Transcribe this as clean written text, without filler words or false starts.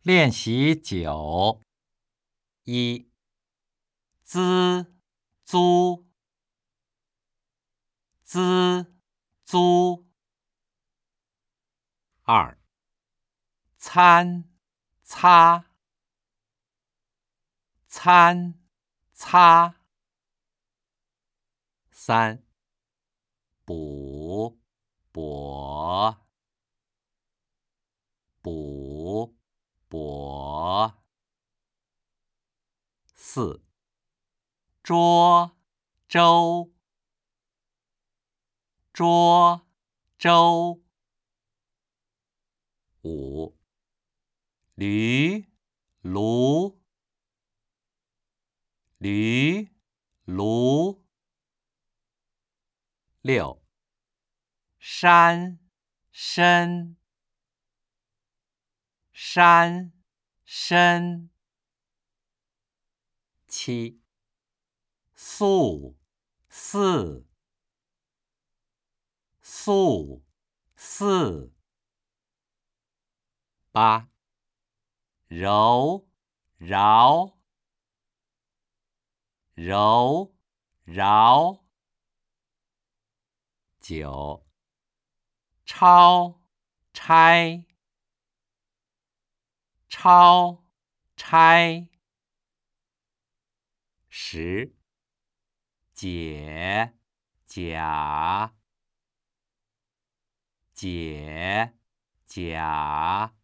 练习9。1. 资租资租。2. 参擦参擦。3. 补补补补。4. 捉周捉周。5. 驴炉驴炉。6. 山参山参。7. 素四素四。8. 柔饶柔饶。9. 抄拆抄拆。10. 解甲解甲。